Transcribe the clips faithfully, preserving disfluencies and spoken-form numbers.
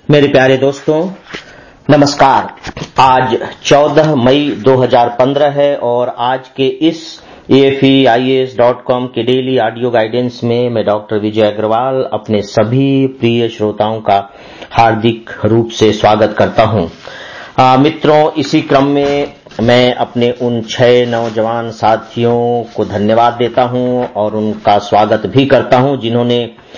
मेरे प्यारे दोस्तों, नमस्कार। आज चौदह मई दो हज़ार पंद्रह है और आज के इस A F E I A S dot com के डेली ऑडियो गाइडेंस में मैं डॉक्टर विजय अग्रवाल अपने सभी प्रिय श्रोताओं का हार्दिक रूप से स्वागत करता हूं। आ, मित्रों, इसी क्रम में मैं अपने उन छह नौजवान साथियों को धन्यवाद देता हूं और उनका स्वागत भी करता हूं जिन्होंने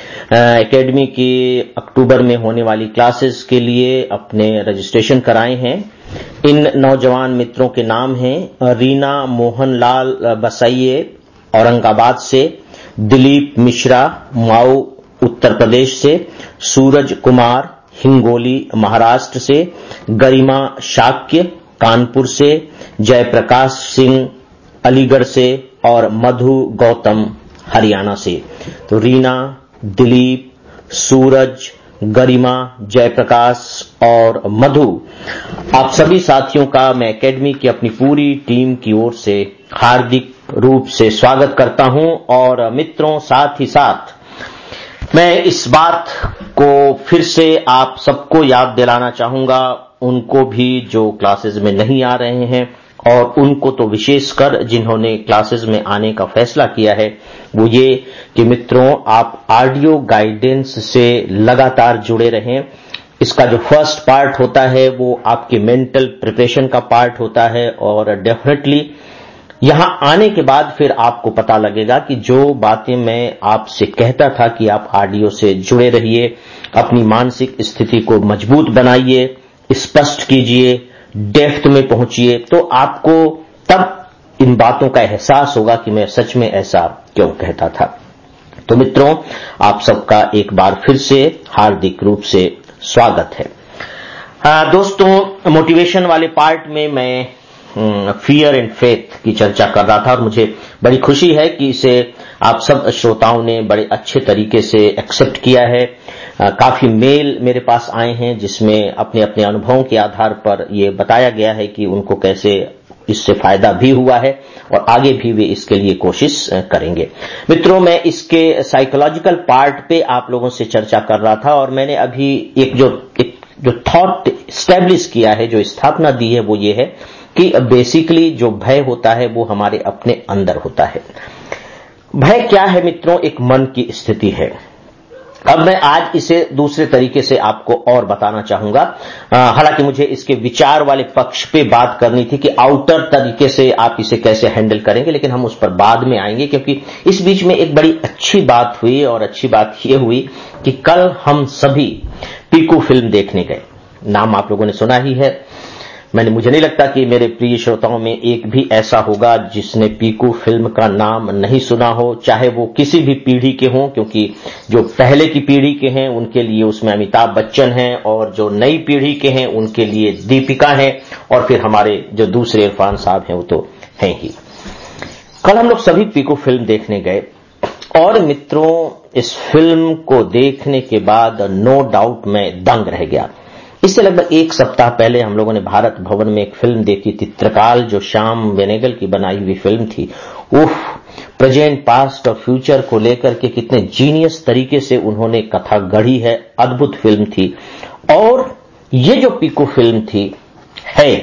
एकेडमी की अक्टूबर में होने वाली क्लासेस के लिए अपने रजिस्ट्रेशन कराए हैं। इन नौजवान मित्रों के नाम हैं रीना मोहनलाल बसैये औरंगाबाद से, दिलीप मिश्रा माऊ उत्तर प्रदेश से, सूरज कुमार हिंगोली महाराष्ट्र से, गरिमा शाक्य कानपुर से, जयप्रकाश सिंह अलीगढ़ से और मधु गौतम हरियाणा से। तो रीना, दिलीप, सूरज, गरिमा, जयप्रकाश और मधु, आप सभी साथियों का मैं एकेडमी की अपनी पूरी टीम की ओर से हार्दिक रूप से स्वागत करता हूं। और मित्रों, साथ ही साथ मैं इस बात को फिर से आप सबको याद दिलाना चाहूंगा, उनको भी जो क्लासेस में नहीं आ रहे हैं और उनको तो विशेषकर जिन्होंने क्लासेस में आने का फैसला किया है, वो ये कि मित्रों, आप ऑडियो गाइडेंस से लगातार जुड़े रहें। इसका जो फर्स्ट पार्ट होता है वो आपके मेंटल प्रिपरेशन का पार्ट होता है और डेफिनेटली यहां आने के बाद फिर आपको पता लगेगा कि जो बातें मैं आपसे कहता था कि आप ऑडियो से जुड़े रहिए, अपनी मानसिक स्थिति को मजबूत बनाइए, स्पष्ट कीजिए, डेप्थ में पहुंचिए, तो आपको तब इन बातों का एहसास होगा कि मैं सच में ऐसा क्यों कहता था। तो मित्रों, आप सबका एक बार फिर से हार्दिक रूप से स्वागत है। आ, दोस्तों, मोटिवेशन वाले पार्ट में मैं फियर एंड फेथ की चर्चा कर रहा था और मुझे बड़ी खुशी है कि इसे आप सब श्रोताओं ने बड़े अच्छे तरीके से एक्सेप्ट किया है। आ, काफी मेल मेरे पास आए हैं जिसमें अपने अपने अनुभवों के आधार पर ये बताया गया है कि उनको कैसे इससे फायदा भी हुआ है और आगे भी वे इसके लिए कोशिश करेंगे। मित्रों, मैं इसके साइकोलॉजिकल पार्ट पे आप लोगों से चर्चा कर रहा था और मैंने अभी एक जो एक जो थॉट एस्टैब्लिश किया है, जो स्थापना दी है, वो ये है कि बेसिकली जो भय होता है वो हमारे अपने अंदर होता है। भय क्या है मित्रों? एक मन की स्थिति है। अब मैं आज इसे दूसरे तरीके से आपको और बताना चाहूंगा। हालांकि मुझे इसके विचार वाले पक्ष पे बात करनी थी कि आउटर तरीके से आप इसे कैसे हैंडल करेंगे, लेकिन हम उस पर बाद में आएंगे क्योंकि इस बीच में एक बड़ी अच्छी बात हुई और अच्छी बात यह हुई कि कल हम सभी पीकू फिल्म देखने गए। नाम आप लोगों ने सुना ही है। मैंने मुझे नहीं लगता कि मेरे प्रिय श्रोताओं में एक भी ऐसा होगा जिसने पीकू फिल्म का नाम नहीं सुना हो, चाहे वो किसी भी पीढ़ी के हों, क्योंकि जो पहले की पीढ़ी के हैं उनके लिए उसमें अमिताभ बच्चन हैं और जो नई पीढ़ी के हैं उनके लिए दीपिका है और फिर हमारे जो दूसरे इरफान साहब हैं वो तो हैं ही। कल हम लोग सभी पीकू फिल्म देखने गए और मित्रों, इस फिल्म को देखने के बाद नो डाउट मैं दंग रह गया। इससे लगभग एक सप्ताह पहले हम लोगों ने भारत भवन में एक फिल्म देखी थी, त्रिकाल, जो श्याम बेनेगल की बनाई हुई फिल्म थी। उफ, प्रेजेंट, पास्ट और फ्यूचर को लेकर के कितने जीनियस तरीके से उन्होंने कथा गढ़ी है। अद्भुत फिल्म थी। और ये जो पीकू फिल्म थी है,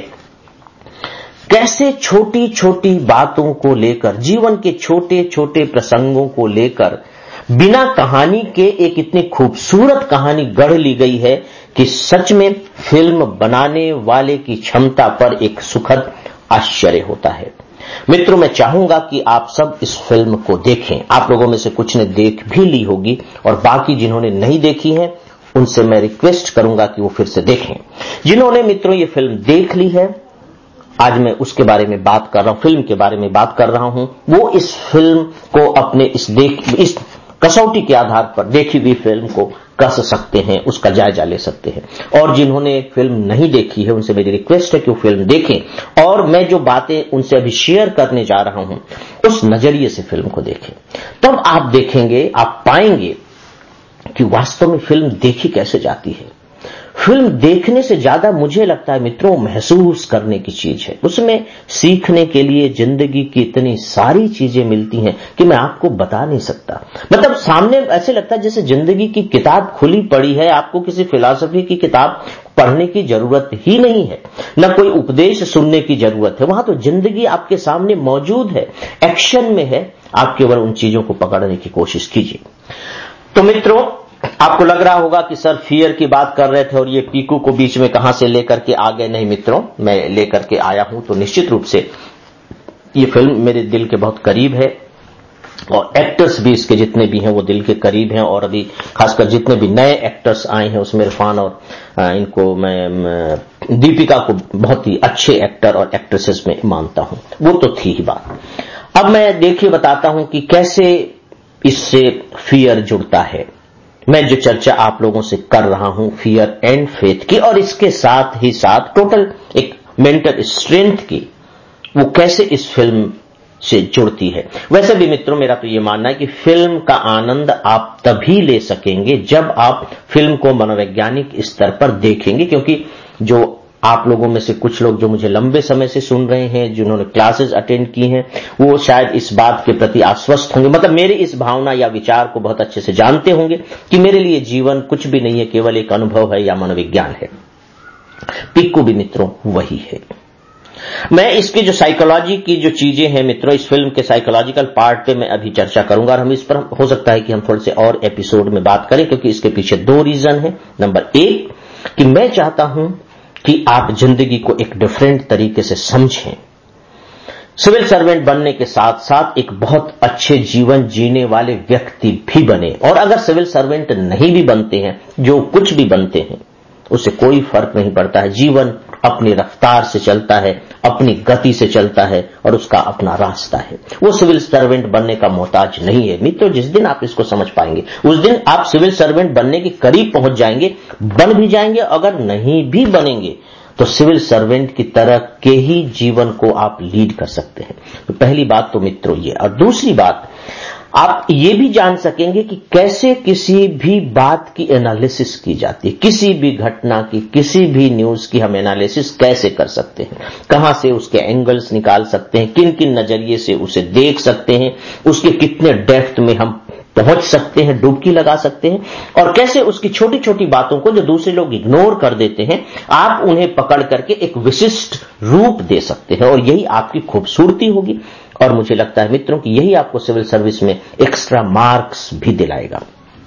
कैसे छोटी छोटी बातों को लेकर, जीवन के छोटे छोटे प्रसंगों को लेकर बिना कहानी के एक इतनी खूबसूरत कहानी गढ़ ली गई है कि सच में फिल्म बनाने वाले की क्षमता पर एक सुखद आश्चर्य होता है। मित्रों, मैं चाहूंगा कि आप सब इस फिल्म को देखें। आप लोगों में से कुछ ने देख भी ली होगी और बाकी जिन्होंने नहीं देखी है उनसे मैं रिक्वेस्ट करूंगा कि वो फिर से देखें। जिन्होंने मित्रों ये फिल्म देख ली है, आज मैं उसके बारे में बात कर रहा हूं, फिल्म के बारे में बात कर रहा हूं, वो इस फिल्म को अपने इस देख इस कसौटी के आधार पर देखी हुई फिल्म को कस सकते हैं, उसका जायजा ले सकते हैं। और जिन्होंने फिल्म नहीं देखी है उनसे मेरी रिक्वेस्ट है कि वो फिल्म देखें और मैं जो बातें उनसे अभी शेयर करने जा रहा हूं उस नजरिए से फिल्म को देखें। तब आप देखेंगे, आप पाएंगे कि वास्तव में फिल्म देखी कैसे जाती है। फिल्म देखने से ज्यादा मुझे लगता है मित्रों महसूस करने की चीज है। उसमें सीखने के लिए जिंदगी की इतनी सारी चीजें मिलती हैं कि मैं आपको बता नहीं सकता। मतलब सामने ऐसे लगता है जैसे जिंदगी की किताब खुली पड़ी है, आपको किसी फिलॉसफी की किताब पढ़ने की जरूरत ही नहीं है, न कोई उपदेश सुनने की जरूरत है। वहां तो जिंदगी आपके सामने मौजूद है, एक्शन में है, आप केवल उन चीजों को पकड़ने की कोशिश कीजिए। तो मित्रों, आपको लग रहा होगा कि सर फियर की बात कर रहे थे और ये पीकू को बीच में कहां से लेकर के आ गए। नहीं मित्रों, मैं लेकर के आया हूं तो निश्चित रूप से ये फिल्म मेरे दिल के बहुत करीब है और एक्टर्स भी इसके जितने भी हैं वो दिल के करीब हैं। और अभी खासकर जितने भी नए एक्टर्स आए हैं उसमें इरफान और इनको मैं दीपिका को बहुत ही अच्छे एक्टर और एक्ट्रेसेस में मानता हूं, वो तो थी ही बात। अब मैं देखिए बताता हूं कि कैसे इससे फियर जुड़ता है। मैं जो चर्चा आप लोगों से कर रहा हूं फियर एंड फेथ की, और इसके साथ ही साथ टोटल एक मेंटल स्ट्रेंथ की, वो कैसे इस फिल्म से जुड़ती है। वैसे भी मित्रों मेरा तो ये मानना है कि फिल्म का आनंद आप तभी ले सकेंगे जब आप फिल्म को मनोवैज्ञानिक स्तर पर देखेंगे, क्योंकि जो आप लोगों में से कुछ लोग जो मुझे लंबे समय से सुन रहे हैं, जिन्होंने क्लासेस अटेंड की हैं, वो शायद इस बात के प्रति आश्वस्त होंगे, मतलब मेरी इस भावना या विचार को बहुत अच्छे से जानते होंगे कि मेरे लिए जीवन कुछ भी नहीं है, केवल एक अनुभव है या मनोविज्ञान है। पिक्कू भी मित्रों वही है। मैं इसकी जो साइकोलॉजी की जो चीजें हैं मित्रों, इस फिल्म के साइकोलॉजिकल पार्ट पे मैं अभी चर्चा करूंगा और हम इस पर हो सकता है कि हम थोड़े से और एपिसोड में बात करें, क्योंकि इसके पीछे दो रीजन है। नंबर एक कि मैं चाहता हूं कि आप जिंदगी को एक डिफरेंट तरीके से समझें, सिविल सर्वेंट बनने के साथ साथ एक बहुत अच्छे जीवन जीने वाले व्यक्ति भी बने। और अगर सिविल सर्वेंट नहीं भी बनते हैं, जो कुछ भी बनते हैं, उससे कोई फर्क नहीं पड़ता है। जीवन अपनी रफ्तार से चलता है, अपनी गति से चलता है और उसका अपना रास्ता है। वो सिविल सर्वेंट बनने का मोहताज नहीं है मित्रों। जिस दिन आप इसको समझ पाएंगे उस दिन आप सिविल सर्वेंट बनने के करीब पहुंच जाएंगे, बन भी जाएंगे। अगर नहीं भी बनेंगे तो सिविल सर्वेंट की तरह के ही जीवन को आप लीड कर सकते हैं। तो पहली बात तो मित्रों ये। और दूसरी बात, आप ये भी जान सकेंगे कि कैसे किसी भी बात की एनालिसिस की जाती है, किसी भी घटना की, किसी भी न्यूज की हम एनालिसिस कैसे कर सकते हैं, कहां से उसके एंगल्स निकाल सकते हैं, किन किन नजरिए से उसे देख सकते हैं, उसके कितने डेप्थ में हम पहुंच सकते हैं, डुबकी लगा सकते हैं, और कैसे उसकी छोटी छोटी बातों को जो दूसरे लोग इग्नोर कर देते हैं, आप उन्हें पकड़ करके एक विशिष्ट रूप दे सकते हैं। और यही आपकी खूबसूरती होगी और मुझे लगता है मित्रों कि यही आपको सिविल सर्विस में एक्स्ट्रा मार्क्स भी दिलाएगा।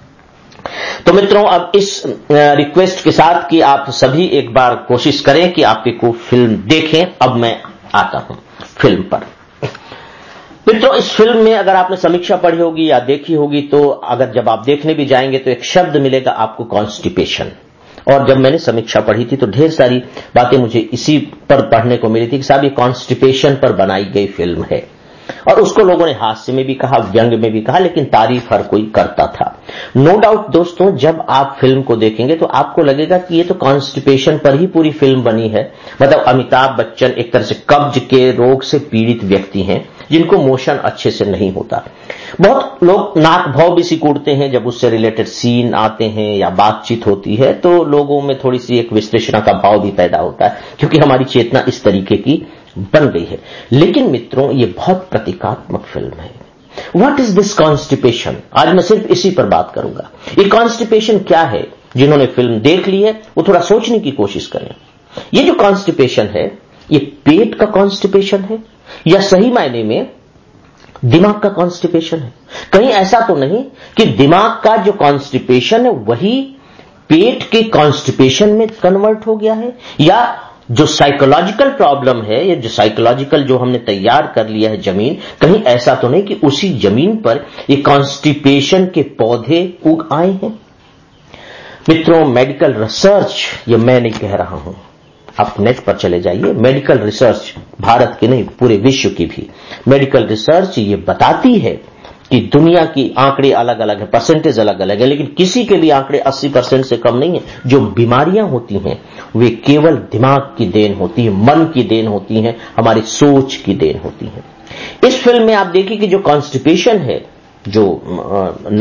तो मित्रों, अब इस रिक्वेस्ट के साथ कि आप सभी एक बार कोशिश करें कि आप को फिल्म देखें, अब मैं आता हूं फिल्म पर। मित्रों, इस फिल्म में अगर आपने समीक्षा पढ़ी होगी या देखी होगी तो अगर जब आप देखने भी जाएंगे तो एक शब्द मिलेगा आपको, कॉन्स्टिपेशन। और जब मैंने समीक्षा पढ़ी थी तो ढेर सारी बातें मुझे इसी पर पढ़ने को मिली थी कि साहब ये कॉन्स्टिपेशन पर बनाई गई फिल्म है। और उसको लोगों ने हास्य में भी कहा, व्यंग में भी कहा, लेकिन तारीफ हर कोई करता था। नो डाउट दोस्तों, जब आप फिल्म को देखेंगे तो आपको लगेगा कि ये तो कॉन्स्टिपेशन पर ही पूरी फिल्म बनी है। मतलब अमिताभ बच्चन एक तरह से कब्ज के रोग से पीड़ित व्यक्ति हैं जिनको मोशन अच्छे से नहीं होता। बहुत लोग नाक भाव भी सिकुड़ते हैं जब उससे रिलेटेड सीन आते हैं या बातचीत होती है, तो लोगों में थोड़ी सी एक विश्लेषण का भाव भी पैदा होता है, क्योंकि हमारी चेतना इस तरीके की बन गई है। लेकिन मित्रों, ये बहुत प्रतीकात्मक फिल्म है। What is this constipation? आज मैं सिर्फ इसी पर बात करूंगा। ये कॉन्स्टिपेशन क्या है? जिन्होंने फिल्म देख ली है वो थोड़ा सोचने की कोशिश करें। ये जो कॉन्स्टिपेशन है, ये पेट का कॉन्स्टिपेशन है या सही मायने में दिमाग का कॉन्स्टिपेशन है? कहीं ऐसा तो नहीं कि दिमाग का जो कॉन्स्टिपेशन है वही पेट के कॉन्स्टिपेशन में कन्वर्ट हो गया है, या जो साइकोलॉजिकल प्रॉब्लम है, ये जो साइकोलॉजिकल जो हमने तैयार कर लिया है जमीन, कहीं ऐसा तो नहीं कि उसी जमीन पर ये कॉन्स्टिपेशन के पौधे उग आए हैं? मित्रों, मेडिकल रिसर्च, ये मैं नहीं कह रहा हूं, आप नेट पर चले जाइए, मेडिकल रिसर्च, भारत की नहीं पूरे विश्व की भी मेडिकल रिसर्च ये बताती है कि दुनिया की आंकड़े अलग अलग है, परसेंटेज अलग अलग है, लेकिन किसी के भी आंकड़े अस्सी परसेंट से कम नहीं है। जो बीमारियां होती हैं वे केवल दिमाग की देन होती है, मन की देन होती हैं, हमारी सोच की देन होती है। इस फिल्म में आप देखिए कि जो कॉन्स्टिपेशन है, जो नायक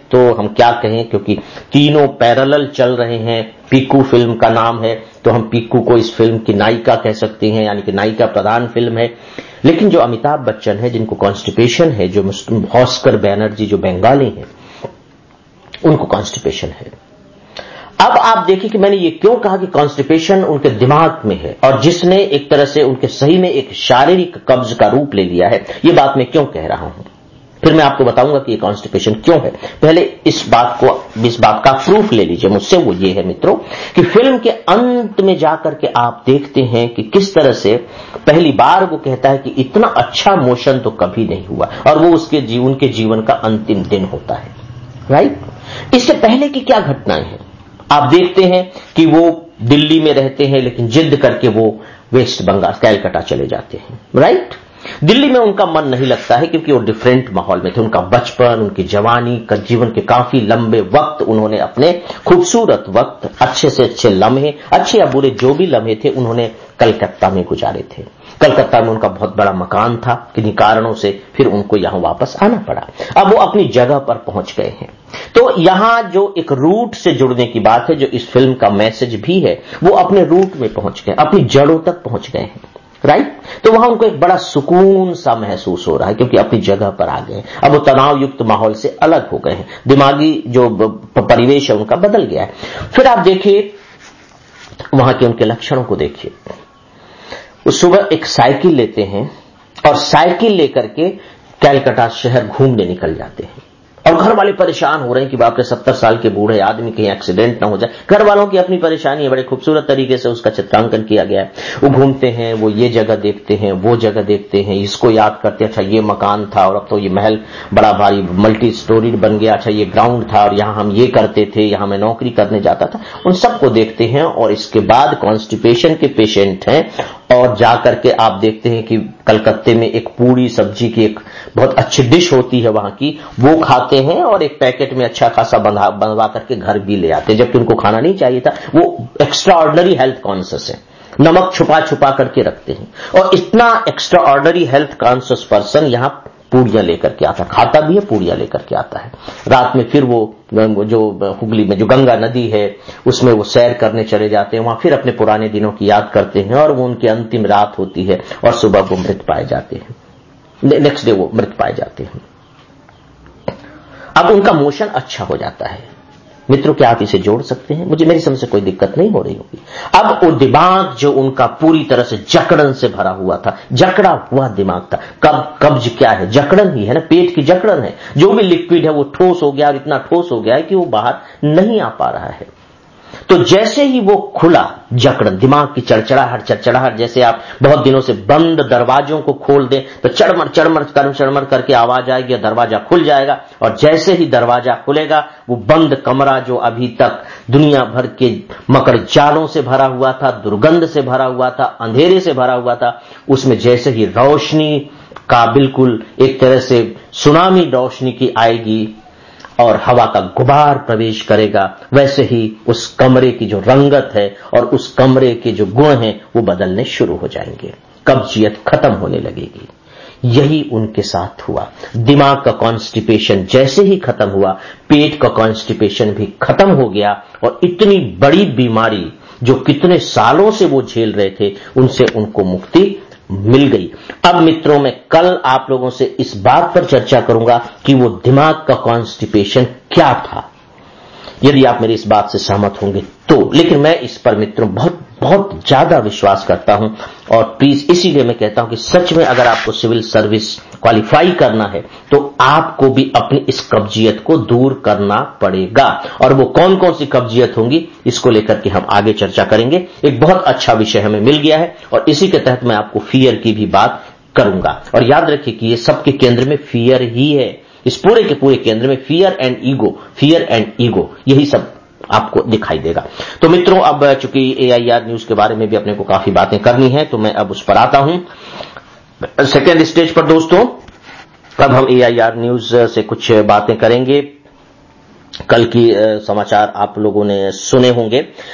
तो हम क्या कहें, क्योंकि तीनों पैरेलल चल रहे हैं। पीकू फिल्म का नाम है तो हम पीकू को इस फिल्म की नायिका कह सकते हैं, यानी कि नायिका प्रधान फिल्म है। लेकिन जो अमिताभ बच्चन है, जिनको कॉन्स्टिपेशन है, जो भास्कर बैनर्जी जो बंगाली हैं, उनको कॉन्स्टिपेशन है। अब आप देखिए कि मैंने ये क्यों कहा कि कॉन्स्टिपेशन उनके दिमाग में है, और जिसने एक तरह से उनके सही में एक शारीरिक कब्ज का रूप ले लिया है। ये बात मैं क्यों कह रहा हूं, फिर मैं आपको बताऊंगा कि ये कॉन्स्टिपेशन क्यों है। पहले इस बात को, इस बात का प्रूफ ले लीजिए मुझसे। वो ये है मित्रों कि फिल्म के अंत में जाकर के आप देखते हैं कि किस तरह से पहली बार वो कहता है कि इतना अच्छा मोशन तो कभी नहीं हुआ, और वो उसके जीवन के जीवन का अंतिम दिन होता है, राइट। इससे पहले की क्या घटनाएं हैं आप देखते हैं कि वो दिल्ली में रहते हैं, लेकिन जिद करके वो वेस्ट बंगाल कैलकाटा चले जाते हैं, राइट। दिल्ली में उनका मन नहीं लगता है क्योंकि वो डिफरेंट माहौल में थे। उनका बचपन, उनकी जवानी का जीवन के काफी लंबे वक्त उन्होंने अपने खूबसूरत वक्त, अच्छे से अच्छे लम्हे, अच्छे या बुरे जो भी लम्हे थे, उन्होंने कलकत्ता में गुजारे थे। कलकत्ता में उनका बहुत बड़ा मकान था, किन्हीं कारणों से फिर उनको यहां वापस आना पड़ा। अब वो अपनी जगह पर पहुंच गए हैं। तो यहां जो एक रूट से जुड़ने की बात है, जो इस फिल्म का मैसेज भी है, वो अपने रूट में पहुंच गए, अपनी जड़ों तक पहुंच गए हैं, राइट। तो वहां उनको एक बड़ा सुकून सा महसूस हो रहा है क्योंकि अपनी जगह पर आ गए। अब वो तनाव युक्त माहौल से अलग हो गए हैं, दिमागी जो परिवेश है उनका बदल गया है। फिर आप देखिए वहां के उनके लक्षणों को देखिए। वो सुबह एक साइकिल लेते हैं और साइकिल लेकर के कैलकाटा शहर घूमने निकल जाते हैं, और घर वाले परेशान हो रहे हैं कि बाप रे सत्तर साल के बूढ़े आदमी कहीं एक्सीडेंट ना हो जाए। घर वालों की अपनी परेशानी है, बड़े खूबसूरत तरीके से उसका चित्रांकन किया गया है। वो घूमते हैं, वो ये जगह देखते हैं, वो जगह देखते हैं, इसको याद करते हैं, अच्छा ये मकान था और अब तो ये महल बड़ा भारी मल्टी स्टोरीड बन गया, अच्छा ये ग्राउंड था और यहां हम ये करते थे, यहां मैं नौकरी करने जाता था। उन सबको देखते हैं और इसके बाद कॉन्स्टिपेशन के पेशेंट हैं और जाकर के आप देखते हैं कि कलकत्ते में एक पूरी सब्जी की एक बहुत अच्छी डिश होती है वहां की, वो खाते हैं और एक पैकेट में अच्छा खासा बनवा करके घर भी ले आते हैं, जबकि उनको खाना नहीं चाहिए था। वो एक्स्ट्रा ऑर्डिनरी हेल्थ कॉन्शियस है, नमक छुपा छुपा करके रखते हैं। और इतना extraordinary health conscious person यहां पूड़ियां लेकर के आता, खाता भी है, पूड़ियां लेकर के आता है। रात में फिर वो जो हुगली में जो गंगा नदी है उसमें वो सैर करने चले जाते हैं, वहां फिर अपने पुराने दिनों की याद करते हैं, और वो उनकी अंतिम रात होती है और सुबह वो मृत पाए जाते हैं, नेक्स्ट डे वो मृत पाए जाते हैं। अब उनका मोशन अच्छा हो जाता है। मित्रों, क्या आप इसे जोड़ सकते हैं? मुझे मेरी समझ से कोई दिक्कत नहीं हो रही होगी। अब वो दिमाग जो उनका पूरी तरह से जकड़न से भरा हुआ था, जकड़ा हुआ दिमाग था। कब कब्ज क्या है? जकड़न ही है ना, पेट की जकड़न है। जो भी लिक्विड है वो ठोस हो गया, और इतना ठोस हो गया है कि वो बाहर नहीं आ पा रहा है। तो जैसे ही वो खुला, जकड़न, दिमाग की चड़चड़ाहट चड़चड़ाहट जैसे आप बहुत दिनों से बंद दरवाजों को खोल दें तो चड़मड़ चड़मड़ कर चड़मड़ करके आवाज आएगी, दरवाजा खुल जाएगा। और जैसे ही दरवाजा खुलेगा, वो बंद कमरा जो अभी तक दुनिया भर के मकर जालों से भरा हुआ था, दुर्गंध से भरा हुआ था, अंधेरे से भरा हुआ था, उसमें जैसे ही रोशनी का बिल्कुल एक तरह से सुनामी रोशनी की आएगी और हवा का गुबार प्रवेश करेगा, वैसे ही उस कमरे की जो रंगत है और उस कमरे के जो गुण हैं वो बदलने शुरू हो जाएंगे, कब्जियत खत्म होने लगेगी। यही उनके साथ हुआ। दिमाग का कॉन्स्टिपेशन जैसे ही खत्म हुआ, पेट का कॉन्स्टिपेशन भी खत्म हो गया, और इतनी बड़ी बीमारी जो कितने सालों से वो झेल रहे थे, उनसे उनको मुक्ति मिल गई। अब मित्रों, मैं कल आप लोगों से इस बात पर चर्चा करूंगा कि वो दिमाग का कॉन्स्टिपेशन क्या था, यदि आप मेरी इस बात से सहमत होंगे तो। लेकिन मैं इस पर मित्रों बहुत बहुत ज्यादा विश्वास करता हूं, और प्लीज इसीलिए मैं कहता हूं कि सच में अगर आपको सिविल सर्विस क्वालिफाई करना है तो आपको भी अपनी इस कब्जियत को दूर करना पड़ेगा। और वो कौन कौन सी कब्जियत होंगी, इसको लेकर के हम आगे चर्चा करेंगे। एक बहुत अच्छा विषय हमें मिल गया है, और इसी के तहत मैं आपको फियर की भी बात करूंगा। और याद रखिए कि ये सबके केंद्र में फियर ही है, इस पूरे के पूरे केंद्र में fear and ego, fear and ego, यही सब आपको दिखाई देगा। तो मित्रों, अब चूंकि एआईआर न्यूज के बारे में भी अपने को काफी बातें करनी है, तो मैं अब उस पर आता हूं सेकेंड स्टेज पर। दोस्तों, अब हम एआईआर न्यूज से कुछ बातें करेंगे। कल की समाचार आप लोगों ने सुने होंगे।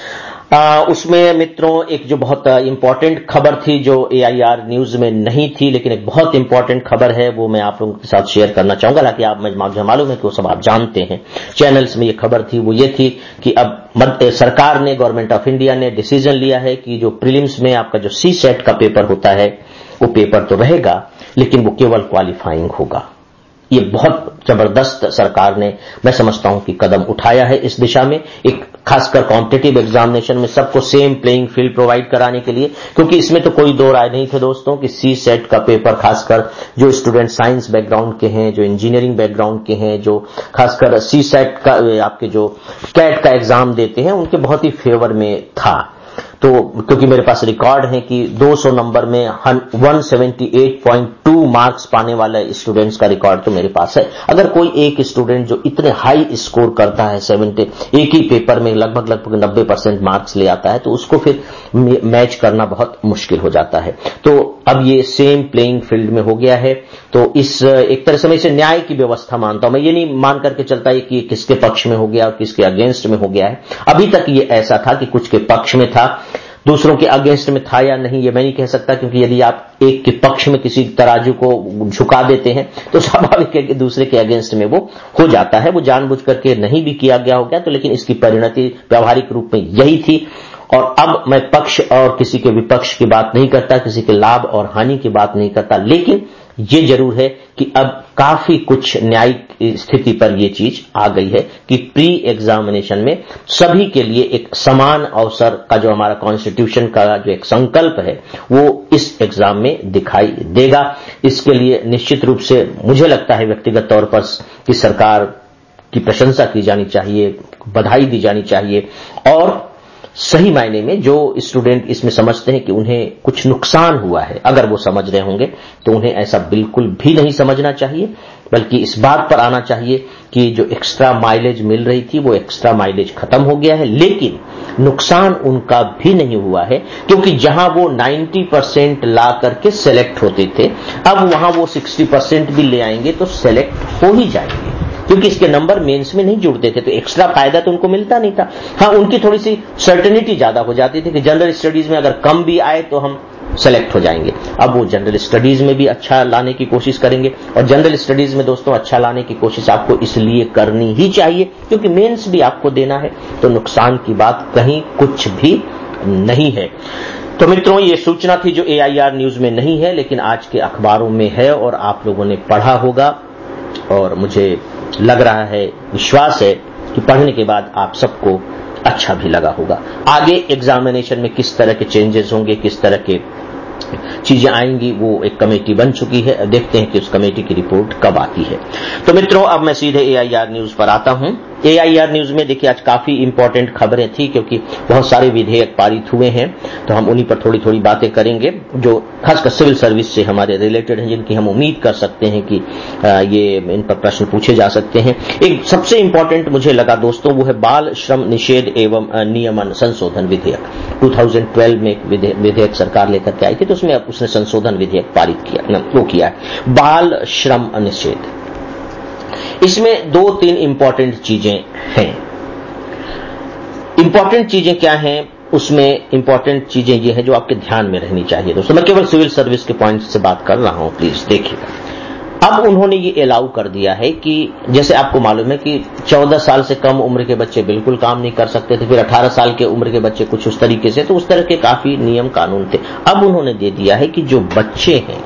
आ, उसमें मित्रों एक जो बहुत इंपॉर्टेंट खबर थी जो एआईआर न्यूज में नहीं थी, लेकिन एक बहुत इंपॉर्टेंट खबर है, वो मैं आप लोगों के साथ शेयर करना चाहूंगा। हालांकि आप मुझे मालूम है कि वो सब आप जानते हैं, चैनल्स में ये खबर थी, वो ये थी कि अब सरकार ने, गवर्नमेंट ऑफ इंडिया ने डिसीजन लिया है कि जो प्रीलिम्स में आपका जो सी सेट का पेपर होता है, वो पेपर तो रहेगा लेकिन वो केवल क्वालिफाइंग होगा। ये बहुत जबरदस्त सरकार ने, मैं समझता हूं कि कदम उठाया है इस दिशा में, एक खासकर कॉम्पिटिटिव एग्जामिनेशन में सबको सेम प्लेइंग फील्ड प्रोवाइड कराने के लिए, क्योंकि इसमें तो कोई दो राय नहीं थे दोस्तों कि सी सेट का पेपर खासकर जो स्टूडेंट साइंस बैकग्राउंड के हैं, जो इंजीनियरिंग बैकग्राउंड के हैं, जो खासकर सी सेट का आपके जो कैट का एग्जाम देते हैं, उनके बहुत ही फेवर में था। तो क्योंकि मेरे पास रिकॉर्ड है कि दो सौ नंबर में एक सौ अठहत्तर पॉइंट दो मार्क्स पाने वाले स्टूडेंट्स का रिकॉर्ड तो मेरे पास है। अगर कोई एक स्टूडेंट जो इतने हाई स्कोर करता है, सत्तर एक ही पेपर में लगभग लगभग नब्बे परसेंट मार्क्स ले आता है, तो उसको फिर मैच करना बहुत मुश्किल हो जाता है। तो अब ये सेम प्लेइंग फील्ड में हो गया है, तो इस एक तरह से मैं इसे न्याय की व्यवस्था मानता हूं। मैं ये नहीं मान करके चलता है कि किसके पक्ष में हो गया और किसके अगेंस्ट में हो गया है। अभी तक ये ऐसा था कि कुछ के पक्ष में था, दूसरों के अगेंस्ट में था या नहीं ये मैं नहीं कह सकता, क्योंकि यदि आप एक के पक्ष में किसी तराजू को झुका देते हैं तो स्वाभाविक है कि दूसरे के अगेंस्ट में वो हो जाता है। वो जानबूझ करके नहीं भी किया गया हो गया तो, लेकिन इसकी परिणति व्यावहारिक रूप में यही थी। और अब मैं पक्ष और किसी के विपक्ष की बात नहीं करता, किसी के लाभ और हानि की बात नहीं करता, लेकिन ये जरूर है कि अब काफी कुछ न्यायिक स्थिति पर यह चीज आ गई है कि प्री एग्जामिनेशन में सभी के लिए एक समान अवसर का जो हमारा कॉन्स्टिट्यूशन का जो एक संकल्प है वो इस एग्जाम में दिखाई देगा। इसके लिए निश्चित रूप से मुझे लगता है व्यक्तिगत तौर पर कि सरकार की प्रशंसा की जानी चाहिए, बधाई दी जानी चाहिए। और सही मायने में जो स्टूडेंट इसमें समझते हैं कि उन्हें कुछ नुकसान हुआ है, अगर वो समझ रहे होंगे तो उन्हें ऐसा बिल्कुल भी नहीं समझना चाहिए, बल्कि इस बात पर आना चाहिए कि जो एक्स्ट्रा माइलेज मिल रही थी वो एक्स्ट्रा माइलेज खत्म हो गया है, लेकिन नुकसान उनका भी नहीं हुआ है, क्योंकि जहां वो नब्बे परसेंट ला करके सेलेक्ट होते थे, अब वहां वो साठ परसेंट भी ले आएंगे तो सेलेक्ट हो ही जाएंगे, क्योंकि इसके नंबर मेंस में नहीं जुड़ते थे, तो एक्स्ट्रा फायदा तो उनको मिलता नहीं था। हाँ, उनकी थोड़ी सी सर्टेनिटी ज्यादा हो जाती थी कि जनरल स्टडीज में अगर कम भी आए तो हम सेलेक्ट हो जाएंगे। अब वो जनरल स्टडीज में भी अच्छा लाने की कोशिश करेंगे, और जनरल स्टडीज में दोस्तों अच्छा लाने की कोशिश आपको इसलिए करनी ही चाहिए क्योंकि मेंस भी आपको देना है, तो नुकसान की बात कहीं कुछ भी नहीं है। तो मित्रों, ये सूचना थी जो एआईआर न्यूज में नहीं है लेकिन आज के अखबारों में है और आप लोगों ने पढ़ा होगा, और मुझे लग रहा है, विश्वास है कि पढ़ने के बाद आप सबको अच्छा भी लगा होगा। आगे एग्जामिनेशन में किस तरह के चेंजेस होंगे, किस तरह के चीजें आएंगी, वो एक कमेटी बन चुकी है, देखते हैं कि उस कमेटी की रिपोर्ट कब आती है। तो मित्रों, अब मैं सीधे एआईआर न्यूज पर आता हूं। एआईआर न्यूज में देखिए आज काफी इंपॉर्टेंट खबरें थी, क्योंकि बहुत सारे विधेयक पारित हुए हैं, तो हम उन्हीं पर थोड़ी थोड़ी बातें करेंगे जो खासकर सिविल सर्विस से हमारे रिलेटेड हैं, जिनकी हम उम्मीद कर सकते हैं कि ये इन पर प्रश्न पूछे जा सकते हैं। एक सबसे इंपॉर्टेंट मुझे लगा दोस्तों, वो है बाल श्रम निषेध एवं नियमन संशोधन विधेयक। दो हज़ार बारह में एक विधेयक सरकार लेकर के आई थी, तो उसमें उसने संशोधन विधेयक पारित किया, वो किया है बाल श्रम निषेध। इसमें दो तीन इंपॉर्टेंट चीजें हैं। इंपॉर्टेंट चीजें क्या हैं? उसमें इंपॉर्टेंट चीजें ये हैं जो आपके ध्यान में रहनी चाहिए दोस्तों। मैं केवल सिविल सर्विस के पॉइंट से बात कर रहा हूं, प्लीज देखिएगा। अब उन्होंने ये अलाउ कर दिया है कि जैसे आपको मालूम है कि चौदह साल से कम उम्र के बच्चे बिल्कुल काम नहीं कर सकते थे, फिर अठारह साल के उम्र के बच्चे कुछ उस तरीके से, तो उस तरह के काफी नियम कानून थे। अब उन्होंने दे दिया है कि जो बच्चे हैं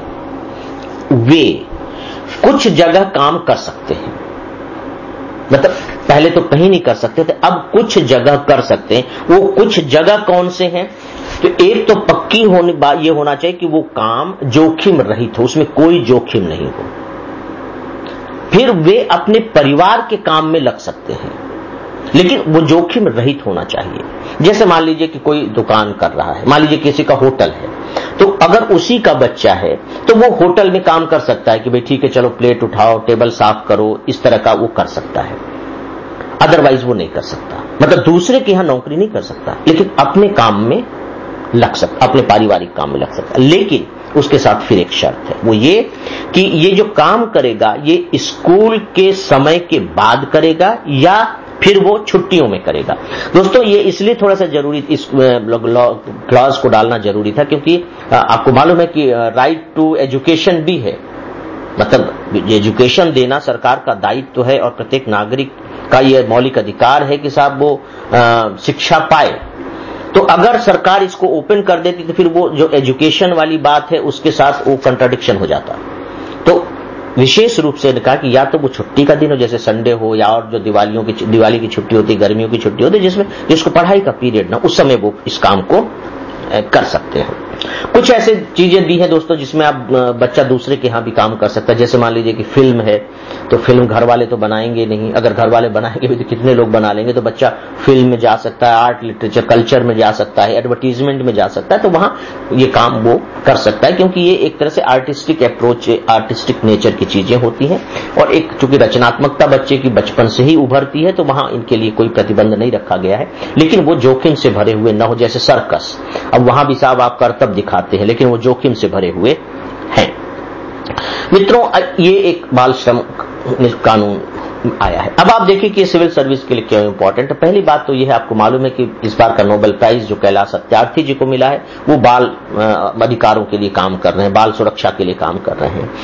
वे कुछ जगह काम कर सकते हैं, मतलब पहले तो कहीं नहीं कर सकते थे, अब कुछ जगह कर सकते हैं। वो कुछ जगह कौन से हैं? तो एक तो पक्की होने बात ये होना चाहिए कि वो काम जोखिम रहित हो, उसमें कोई जोखिम नहीं हो। फिर वे अपने परिवार के काम में लग सकते हैं, लेकिन वो जोखिम रहित होना चाहिए। जैसे मान लीजिए कि कोई दुकान कर रहा है, मान लीजिए किसी का होटल है, तो अगर उसी का बच्चा है तो वो होटल में काम कर सकता है कि भाई ठीक है, चलो प्लेट उठाओ, टेबल साफ करो, इस तरह का वो कर सकता है। अदरवाइज वो नहीं कर सकता, मतलब दूसरे के यहां नौकरी नहीं कर सकता, लेकिन अपने काम में लग सकता, अपने पारिवारिक काम में लग सकता। लेकिन उसके साथ फिर एक शर्त है, वो ये कि ये जो काम करेगा ये स्कूल के समय के बाद करेगा या फिर वो छुट्टियों में करेगा। दोस्तों ये इसलिए थोड़ा सा जरूरी इस क्लॉज को डालना जरूरी था क्योंकि आपको मालूम है कि राइट टू एजुकेशन भी है, मतलब एजुकेशन देना सरकार का दायित्व तो है और प्रत्येक नागरिक का ये मौलिक अधिकार है कि साहब वो आ, शिक्षा पाए। तो अगर सरकार इसको ओपन कर देती तो फिर वो जो एजुकेशन वाली बात है उसके साथ वो कंट्राडिक्शन हो जाता। तो विशेष रूप से कहा कि या तो वो छुट्टी का दिन हो जैसे संडे हो, या और जो दिवालियों की दिवाली की छुट्टी होती है, गर्मियों की छुट्टी होती है, जिसमें जिसको पढ़ाई का पीरियड ना, उस समय वो इस काम को कर सकते हैं। कुछ ऐसे चीजें दी हैं दोस्तों जिसमें आप बच्चा दूसरे के यहां भी काम कर सकता है। जैसे मान लीजिए कि फिल्म है तो फिल्म घर वाले तो बनाएंगे नहीं, अगर घर वाले बनाएंगे भी तो कितने लोग बना लेंगे, तो बच्चा फिल्म में जा सकता है, आर्ट लिटरेचर कल्चर में जा सकता है, एडवर्टीजमेंट में जा सकता है, तो वहां ये काम वो कर सकता है क्योंकि ये एक तरह से आर्टिस्टिक अप्रोच, आर्टिस्टिक नेचर की चीजें होती हैं और एक चूंकि रचनात्मकता बच्चे की बचपन से ही उभरती है तो वहां इनके लिए कोई प्रतिबंध नहीं रखा गया है, लेकिन वो जोखिम से भरे हुए न हो। जैसे सर्कस, अब वहां भी साहब आप करतब दिखाते हैं लेकिन वो जोखिम से भरे हुए हैं। मित्रों ये एक बाल श्रम कानून आया है। अब आप देखिए कि सिविल सर्विस के लिए क्यों इंपॉर्टेंट है। पहली बात तो यह है, आपको मालूम है कि इस बार का नोबेल प्राइज जो कैलाश सत्यार्थी जी को मिला है वो बाल अधिकारों के लिए काम कर रहे हैं, बाल सुरक्षा के लिए काम कर रहे हैं।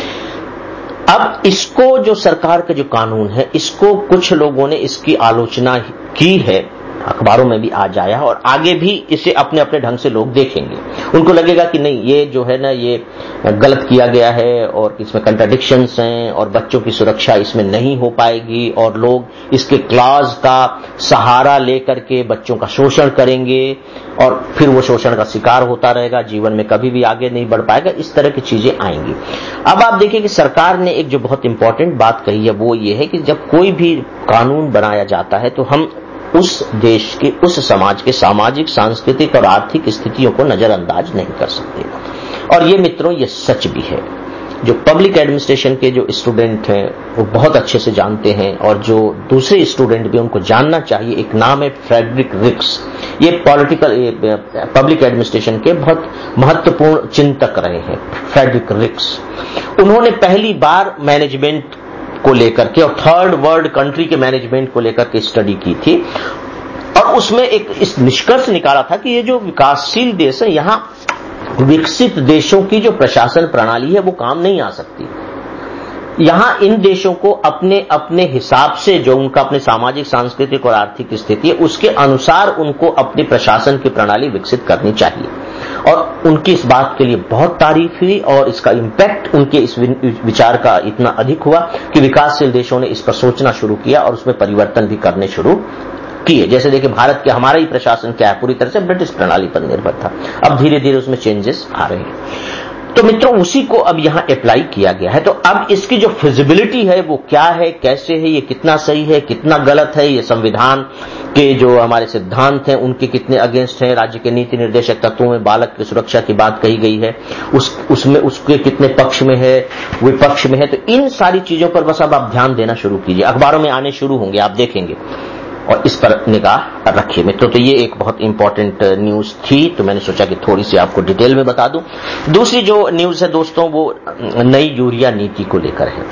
अब इसको जो सरकार का जो कानून है इसको कुछ लोगों ने इसकी आलोचना की है, अखबारों में भी आ जाया और आगे भी इसे अपने अपने ढंग से लोग देखेंगे। उनको लगेगा कि नहीं ये जो है ना ये गलत किया गया है और इसमें कंट्राडिक्शंस हैं और बच्चों की सुरक्षा इसमें नहीं हो पाएगी और लोग इसके क्लॉज का सहारा लेकर के बच्चों का शोषण करेंगे और फिर वो शोषण का शिकार होता रहेगा, जीवन में कभी भी आगे नहीं बढ़ पाएगा, इस तरह की चीजें आएंगी। अब आप देखिए कि सरकार ने एक जो बहुत इंपॉर्टेंट बात कही है वो ये है कि जब कोई भी कानून बनाया जाता है तो हम उस देश के, उस समाज के सामाजिक, सांस्कृतिक और आर्थिक स्थितियों को नजरअंदाज नहीं कर सकते। और ये मित्रों ये सच भी है। जो पब्लिक एडमिनिस्ट्रेशन के जो स्टूडेंट हैं वो बहुत अच्छे से जानते हैं और जो दूसरे स्टूडेंट भी उनको जानना चाहिए। एक नाम है फ्रेडरिक रिक्स, ये पॉलिटिकल पब्लिक एडमिनिस्ट्रेशन के बहुत महत्वपूर्ण चिंतक रहे हैं। फ्रेडरिक रिक्स उन्होंने पहली बार मैनेजमेंट को लेकर के और थर्ड वर्ल्ड कंट्री के मैनेजमेंट को लेकर के स्टडी की थी और उसमें एक इस निष्कर्ष निकाला था कि ये जो विकासशील देश है यहां विकसित देशों की जो प्रशासन प्रणाली है वो काम नहीं आ सकती। यहां इन देशों को अपने अपने हिसाब से जो उनका अपने सामाजिक, सांस्कृतिक और आर्थिक स्थिति है उसके अनुसार उनको अपनी प्रशासन की प्रणाली विकसित करनी चाहिए। और उनकी इस बात के लिए बहुत तारीफ हुई और इसका इंपैक्ट उनके इस विचार का इतना अधिक हुआ कि विकासशील देशों ने इस पर सोचना शुरू किया और उसमें परिवर्तन भी करने शुरू किए। जैसे देखिए भारत के हमारा ही प्रशासन क्या है, पूरी तरह से ब्रिटिश प्रणाली पर निर्भर था, अब धीरे धीरे उसमें चेंजेस आ रहे हैं। तो मित्रों उसी को अब यहां अप्लाई किया गया है। तो अब इसकी जो फिजिबिलिटी है वो क्या है, कैसे है, ये कितना सही है, कितना गलत है, ये संविधान के जो हमारे सिद्धांत हैं उनके कितने अगेंस्ट हैं, राज्य के नीति निर्देशक तत्वों में बालक की सुरक्षा की बात कही गई है उस उसमें उसके कितने पक्ष में है, विपक्ष में है। तो इन सारी चीजों पर बस अब आप ध्यान देना शुरू कीजिए, अखबारों में आने शुरू होंगे, आप देखेंगे और इस पर निगाह रखिए मित्रों। तो ये एक बहुत इंपॉर्टेंट न्यूज थी तो मैंने सोचा कि थोड़ी सी आपको डिटेल में बता दूं। दूसरी जो न्यूज है दोस्तों वो नई यूरिया नीति को लेकर है।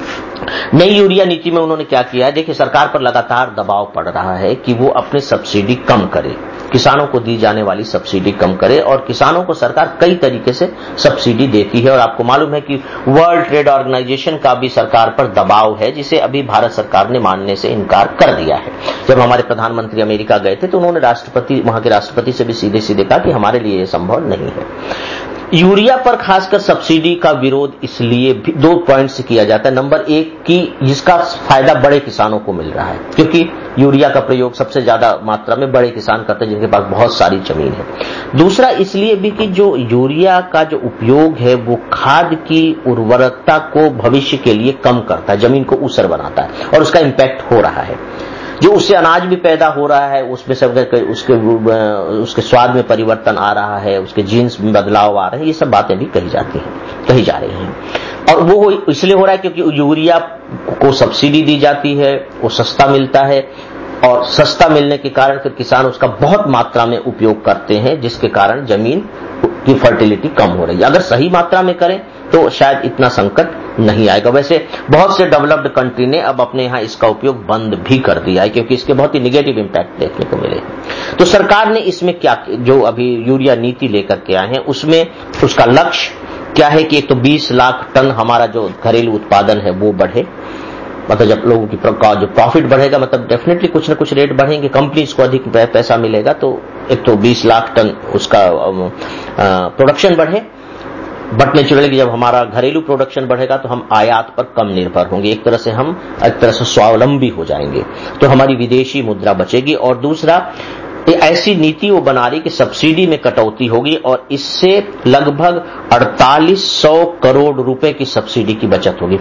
नई यूरिया नीति में उन्होंने क्या किया है, देखिए सरकार पर लगातार दबाव पड़ रहा है कि वो अपने सब्सिडी कम करे, किसानों को दी जाने वाली सब्सिडी कम करे और किसानों को सरकार कई तरीके से सब्सिडी देती है। और आपको मालूम है कि वर्ल्ड ट्रेड ऑर्गेनाइजेशन का भी सरकार पर दबाव है जिसे अभी भारत सरकार ने मानने से इनकार कर दिया है। जब हमारे प्रधानमंत्री अमेरिका गए थे तो उन्होंने राष्ट्रपति वहां के राष्ट्रपति से भी सीधे सीधे कहा कि हमारे लिए यह संभव नहीं है। यूरिया पर खासकर सब्सिडी का विरोध इसलिए भी दो पॉइंट से किया जाता है। नंबर एक कि जिसका फायदा बड़े किसानों को मिल रहा है क्योंकि यूरिया का प्रयोग सबसे ज्यादा मात्रा में बड़े किसान करते हैं जिनके पास बहुत सारी जमीन है। दूसरा इसलिए भी कि जो यूरिया का जो उपयोग है वो खाद की उर्वरकता को भविष्य के लिए कम करता है, जमीन को ऊसर बनाता है और उसका इंपैक्ट हो रहा है। जो उससे अनाज भी पैदा हो रहा है उसमें सब उसके उसके स्वाद में परिवर्तन आ रहा है, उसके जीन्स में बदलाव आ रहे हैं, ये सब बातें भी कही जाती हैं, कही जा रही हैं। और वो इसलिए हो रहा है क्योंकि यूरिया को सब्सिडी दी जाती है, वो सस्ता मिलता है और सस्ता मिलने के कारण फिर किसान उसका बहुत मात्रा में उपयोग करते हैं जिसके कारण जमीन की फर्टिलिटी कम हो रही है। अगर सही मात्रा में करें तो शायद इतना संकट नहीं आएगा। वैसे बहुत से डेवलप्ड कंट्री ने अब अपने यहां इसका उपयोग बंद भी कर दिया है, क्योंकि इसके बहुत ही निगेटिव इंपैक्ट देखने को मिले। तो सरकार ने इसमें क्या, जो अभी यूरिया नीति लेकर के आए हैं, उसमें उसका लक्ष्य क्या है कि एक तो बीस लाख टन हमारा जो घरेलू उत्पादन है वो बढ़े, मतलब जब लोगों की जो प्रॉफिट बढ़ेगा, मतलब डेफिनेटली कुछ न कुछ रेट बढ़ेंगे, कंपनीज को अधिक पैसा मिलेगा, तो एक तो बीस लाख टन उसका प्रोडक्शन बढ़े। बट नेचुरली जब हमारा घरेलू प्रोडक्शन बढ़ेगा तो हम आयात पर कम निर्भर होंगे, एक तरह से हम एक तरह से स्वावलंबी हो जाएंगे, तो हमारी विदेशी मुद्रा बचेगी। और दूसरा, ऐसी नीति वो बना रही कि सब्सिडी में कटौती होगी और इससे लगभग अड़तालीस सौ करोड़ रुपए की सब्सिडी की बचत होगी।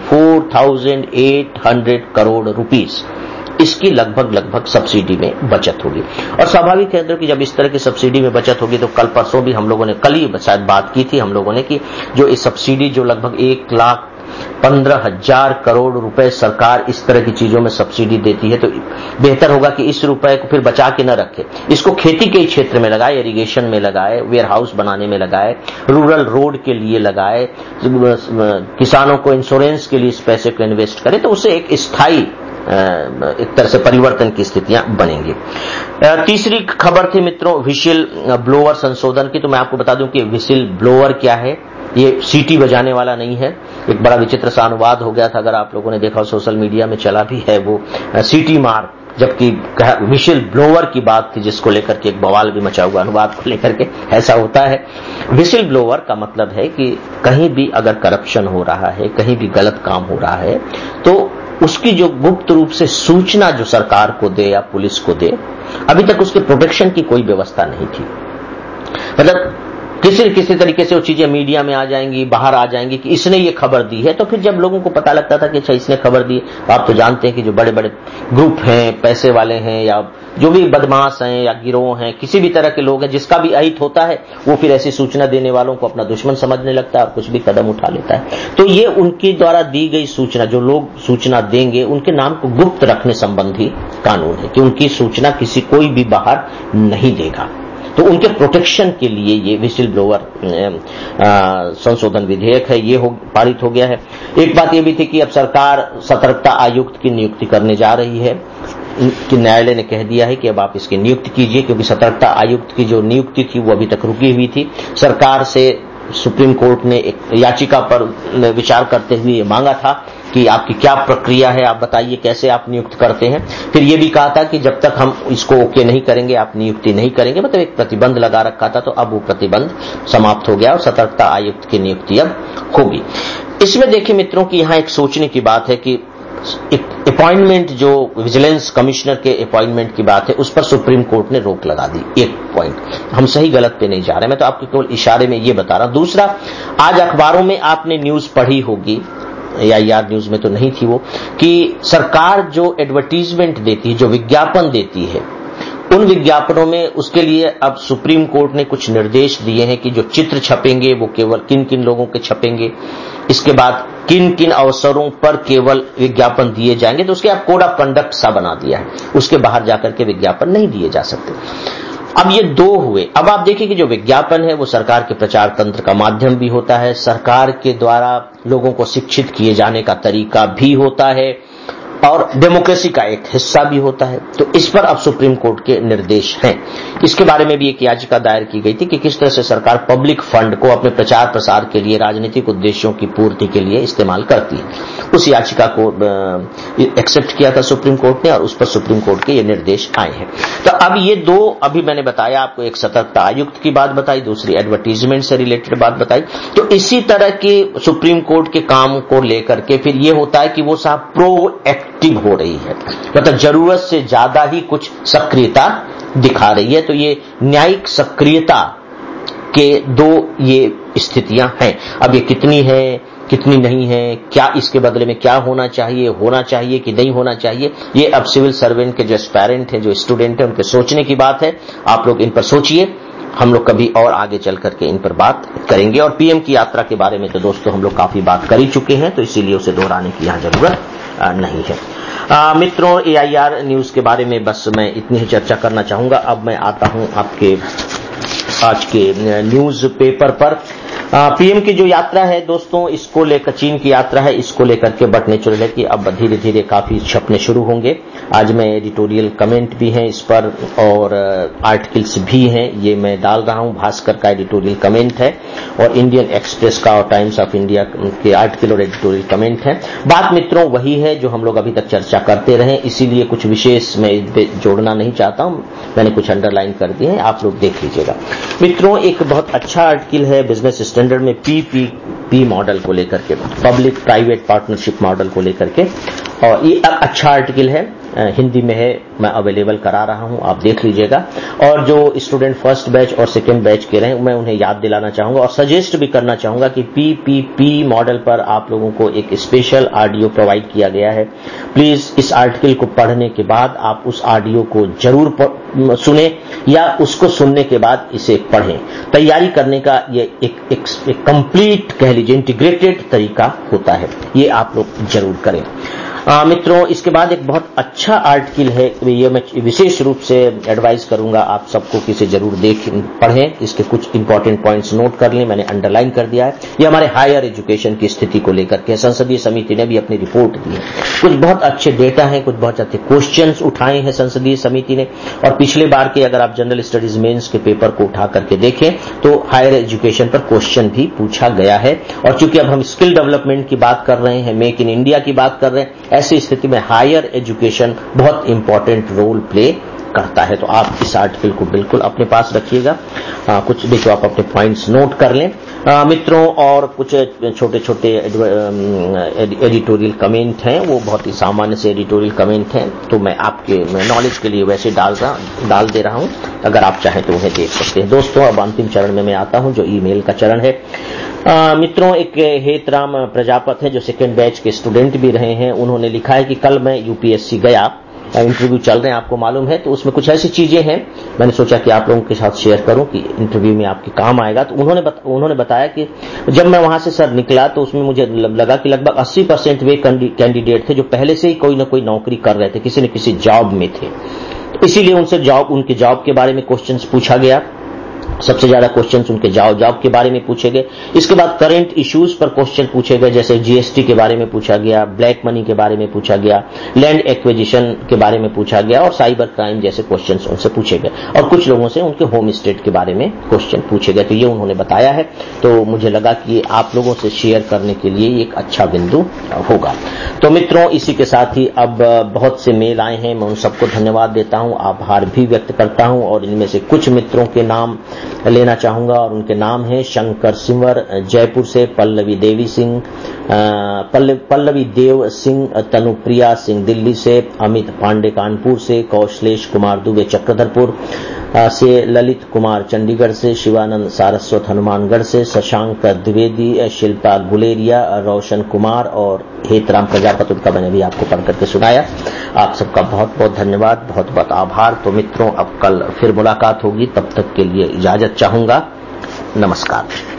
अड़तालीस सौ करोड़ रुपीस इसकी लगभग लगभग सब्सिडी में बचत होगी। और स्वाभाविक है कि जब इस तरह की सब्सिडी में बचत होगी तो कल परसों भी हम लोगों ने, कल ही शायद बात की थी हम लोगों ने, कि जो इस सब्सिडी जो लगभग एक लाख पंद्रह हजार करोड़ रुपए सरकार इस तरह की चीजों में सब्सिडी देती है, तो बेहतर होगा कि इस रुपए को फिर बचा के न रखे, इसको खेती के क्षेत्र में लगाए, इरिगेशन में लगाए, वेयर हाउस बनाने में लगाए, रूरल रोड के लिए लगाए, किसानों को इंश्योरेंस के लिए इस पैसे को इन्वेस्ट करे, तो उससे एक स्थायी एक तरह से परिवर्तन की स्थितियां बनेंगी। तीसरी खबर थी मित्रों व्हिसिल ब्लोअर संशोधन की। तो मैं आपको बता दूं कि व्हिसिल ब्लोअर क्या है। ये सीटी बजाने वाला नहीं है, एक बड़ा विचित्र सा अनुवाद हो गया था, अगर आप लोगों ने देखा, सोशल मीडिया में चला भी है वो, सीटी मार, जबकि व्हिसिल ब्लोअर की बात थी, जिसको लेकर के एक बवाल भी मचा हुआ अनुवाद को लेकर के। ऐसा होता है, व्हिसिल ब्लोअर का मतलब है कि कहीं भी अगर करप्शन हो रहा है, कहीं भी गलत काम हो रहा है, तो उसकी जो गुप्त रूप से सूचना जो सरकार को दे या पुलिस को दे, अभी तक उसके प्रोटेक्शन की कोई व्यवस्था नहीं थी। मतलब किसी न किसी तरीके से वो चीजें मीडिया में आ जाएंगी, बाहर आ जाएंगी कि इसने ये खबर दी है, तो फिर जब लोगों को पता लगता था कि अच्छा इसने खबर दी, तो आप तो जानते हैं कि जो बड़े बड़े ग्रुप हैं, पैसे वाले हैं, या जो भी बदमाश हैं या गिरोह हैं, किसी भी तरह के लोग हैं, जिसका भी अहित होता है, वो फिर ऐसी सूचना देने वालों को अपना दुश्मन समझने लगता है और कुछ भी कदम उठा लेता है। तो ये उनके द्वारा दी गई सूचना, जो लोग सूचना देंगे उनके नाम को गुप्त रखने संबंधी कानून है कि उनकी सूचना किसी कोई भी बाहर नहीं देगा। तो उनके प्रोटेक्शन के लिए ये व्हिसिल ब्लोअर संशोधन विधेयक है, ये हो, पारित हो गया है। एक बात ये भी थी कि अब सरकार सतर्कता आयुक्त की नियुक्ति करने जा रही है, कि न्यायालय ने कह दिया है कि अब आप इसकी नियुक्ति कीजिए, क्योंकि सतर्कता आयुक्त की जो नियुक्ति थी वो अभी तक रुकी हुई थी। सरकार से सुप्रीम कोर्ट ने एक याचिका पर विचार करते हुए ये मांगा था कि आपकी क्या प्रक्रिया है, आप बताइए कैसे आप नियुक्त करते हैं। फिर ये भी कहा था कि जब तक हम इसको ओके नहीं करेंगे आप नियुक्ति नहीं करेंगे, मतलब एक प्रतिबंध लगा रखा था। तो अब वो प्रतिबंध समाप्त हो गया और सतर्कता आयुक्त की नियुक्ति अब होगी। इसमें देखिए मित्रों कि यहाँ एक सोचने की बात है कि अपॉइंटमेंट, जो विजिलेंस कमिश्नर के अपॉइंटमेंट की बात है, उस पर सुप्रीम कोर्ट ने रोक लगा दी। एक पॉइंट, हम सही गलत पे नहीं जा रहे, मैं तो आपको केवल इशारे में ये बता रहा हूं। दूसरा, आज अखबारों में आपने न्यूज पढ़ी होगी, या यार न्यूज में तो नहीं थी वो, कि सरकार जो एडवर्टीजमेंट देती है, जो विज्ञापन देती है, उन विज्ञापनों में उसके लिए अब सुप्रीम कोर्ट ने कुछ निर्देश दिए हैं कि जो चित्र छपेंगे वो केवल किन किन लोगों के छपेंगे, इसके बाद किन किन अवसरों पर केवल विज्ञापन दिए जाएंगे। तो उसके अब कोड ऑफ कंडक्ट सा बना दिया है, उसके बाहर जाकर के विज्ञापन नहीं दिए जा सकते। अब ये दो हुए। अब आप देखिए कि जो विज्ञापन है वो सरकार के प्रचार तंत्र का माध्यम भी होता है, सरकार के द्वारा लोगों को शिक्षित किए जाने का तरीका भी होता है, और डेमोक्रेसी का एक हिस्सा भी होता है। तो इस पर अब सुप्रीम कोर्ट के निर्देश हैं। इसके बारे में भी एक याचिका दायर की गई थी कि किस तरह से सरकार पब्लिक फंड को अपने प्रचार प्रसार के लिए, राजनीतिक उद्देश्यों की पूर्ति के लिए इस्तेमाल करती है। उस याचिका को एक्सेप्ट किया था सुप्रीम कोर्ट ने, और उस पर सुप्रीम कोर्ट के ये निर्देश आए हैं। तो अब ये दो, अभी मैंने बताया आपको, एक सतर्कता आयुक्त की बात बताई, दूसरी एडवर्टीजमेंट से रिलेटेड बात बताई। तो इसी तरह के सुप्रीम कोर्ट के काम को लेकर के फिर ये होता है कि वो साहब प्रो एक्टिव हो रही है, मतलब जरूरत से ज्यादा ही कुछ सक्रियता दिखा रही है। तो ये न्यायिक सक्रियता के दो ये स्थितियां हैं। अब ये कितनी है, कितनी नहीं है, क्या इसके बदले में क्या होना चाहिए, होना चाहिए कि नहीं होना चाहिए, ये अब सिविल सर्वेंट के जो एस्पायरेंट हैं, जो स्टूडेंट हैं, उनके सोचने की बात है। आप लोग इन पर सोचिए, हम लोग कभी और आगे चल करके इन पर बात करेंगे। और पीएम की यात्रा के बारे में तो दोस्तों हम लोग काफी बात कर ही चुके हैं, तो इसीलिए उसे दोहराने की यहां जरूरत नहीं है। आ, मित्रों, एआईआर न्यूज के बारे में बस मैं इतनी ही चर्चा करना चाहूंगा। अब मैं आता हूं आपके आज के न्यूज पेपर पर। पीएम की जो यात्रा है दोस्तों, इसको लेकर चीन की यात्रा है, इसको लेकर के बट नेचुरल है कि अब धीरे धीरे काफी छपने शुरू होंगे। आज मैं एडिटोरियल कमेंट भी हैं इस पर और आर्टिकल्स भी हैं, ये मैं डाल रहा हूं। भास्कर का एडिटोरियल कमेंट है और इंडियन एक्सप्रेस का और टाइम्स ऑफ इंडिया के आर्टिकल और एडिटोरियल कमेंट है। बात मित्रों वही है जो हम लोग अभी तक चर्चा करते रहे, इसीलिए कुछ विशेष मैं इस पे जोड़ना नहीं चाहता हूं, मैंने कुछ अंडरलाइन कर दिए हैं, आप लोग देख लीजिएगा। मित्रों एक बहुत अच्छा आर्टिकल है बिजनेस स्टैंडर्ड में पीपीपी मॉडल को लेकर के, पब्लिक प्राइवेट पार्टनरशिप मॉडल को लेकर के, और ये अच्छा आर्टिकल है, हिंदी में है, मैं अवेलेबल करा रहा हूं, आप देख लीजिएगा। और जो स्टूडेंट फर्स्ट बैच और सेकेंड बैच के रहे मैं उन्हें याद दिलाना चाहूंगा और सजेस्ट भी करना चाहूंगा कि पीपीपी मॉडल पर आप लोगों को एक स्पेशल ऑडियो प्रोवाइड किया गया है। प्लीज इस आर्टिकल को पढ़ने के बाद आप उस ऑडियो को जरूर सुने या उसको सुनने के बाद इसे पढ़ें। तैयारी करने का ये एक, एक, एक कंप्लीट कह लीजिए इंटीग्रेटेड तरीका होता है, ये आप लोग जरूर करें। आ, मित्रों इसके बाद एक बहुत अच्छा आर्टिकल है, ये मैं विशेष रूप से एडवाइस करूंगा आप सबको कि इसे जरूर देख पढ़ें, इसके कुछ इंपॉर्टेंट पॉइंट्स नोट कर लें, मैंने अंडरलाइन कर दिया है। ये हमारे हायर एजुकेशन की स्थिति को लेकर के संसदीय समिति ने भी अपनी रिपोर्ट दी है, कुछ बहुत अच्छे डेटा हैं, कुछ बहुत अच्छे क्वेश्चंस उठाए हैं संसदीय समिति ने। और पिछले बार के अगर आप जनरल स्टडीज मेंस के पेपर को उठा करके देखें तो हायर एजुकेशन पर क्वेश्चन भी पूछा गया है। और चूंकि अब हम स्किल डेवलपमेंट की बात कर रहे हैं, मेक इन इंडिया की बात कर रहे हैं, ऐसी स्थिति में हायर एजुकेशन बहुत इंपॉर्टेंट रोल प्ले करता है। तो आप इस आर्टिकल को बिल्कुल अपने पास रखिएगा, कुछ देखो आप अपने पॉइंट्स नोट कर लें। आ, मित्रों और कुछ छोटे छोटे एडिटोरियल कमेंट हैं, वो बहुत ही सामान्य से एडिटोरियल कमेंट हैं, तो मैं आपके नॉलेज के लिए वैसे डाल रहा डाल दे रहा हूं, अगर आप चाहें तो उन्हें देख सकते हैं। दोस्तों अब अंतिम चरण में मैं आता हूं जो ईमेल का चरण है। आ, मित्रों एक हेतराम प्रजापत है जो सेकेंड बैच के स्टूडेंट भी रहे हैं, उन्होंने लिखा है कि कल मैं यूपीएससी गया, इंटरव्यू चल रहे हैं आपको मालूम है, तो उसमें कुछ ऐसी चीजें हैं मैंने सोचा कि आप लोगों के साथ शेयर करूं कि इंटरव्यू में आपके काम आएगा। तो उन्होंने बत, उन्होंने बताया कि जब मैं वहां से सर निकला तो उसमें मुझे लगा कि लगभग अस्सी परसेंट वे कैंडिडेट थे जो पहले से ही कोई ना कोई नौकरी कर रहे थे, किसी न किसी जॉब में थे, इसीलिए उनसे जॉब उनके जॉब के बारे में क्वेश्चंस पूछा गया। सबसे ज्यादा क्वेश्चंस उनके जॉब जॉब के बारे में पूछे गए। इसके बाद करंट इश्यूज पर क्वेश्चन पूछे गए, जैसे जीएसटी के बारे में पूछा गया, ब्लैक मनी के बारे में पूछा गया, लैंड एक्विजिशन के बारे में पूछा गया और साइबर क्राइम जैसे क्वेश्चंस उनसे पूछे गए। और कुछ लोगों से उनके होम स्टेट के बारे में क्वेश्चन पूछे गए। तो ये उन्होंने बताया है, तो मुझे लगा कि ये आप लोगों से शेयर करने के लिए एक अच्छा बिंदु होगा। तो मित्रों इसी के साथ ही अब बहुत से मेल आए हैं, मैं उन सबको धन्यवाद देता हूं, आभार भी व्यक्त करता हूं और इनमें से कुछ मित्रों के नाम लेना चाहूंगा और उनके नाम हैं शंकर सिंवर जयपुर से, पल्लवी देवी सिंह, पल्लवी देव सिंह, तनुप्रिया सिंह दिल्ली से, अमित पांडे कानपुर से, कौशलेश कुमार दुबे चक्रधरपुर से, ललित कुमार चंडीगढ़ से, शिवानंद सारस्वत हनुमानगढ़ से, शशांक द्विवेदी, शिल्पा गुलेरिया, रोशन कुमार और हेतराम प्रजापति, उनका मैंने भी आपको पढ़ करके सुनाया। आप सबका बहुत बहुत धन्यवाद, बहुत बहुत आभार। तो मित्रों अब कल फिर मुलाकात होगी, तब तक के लिए इजाजत चाहूंगा, नमस्कार।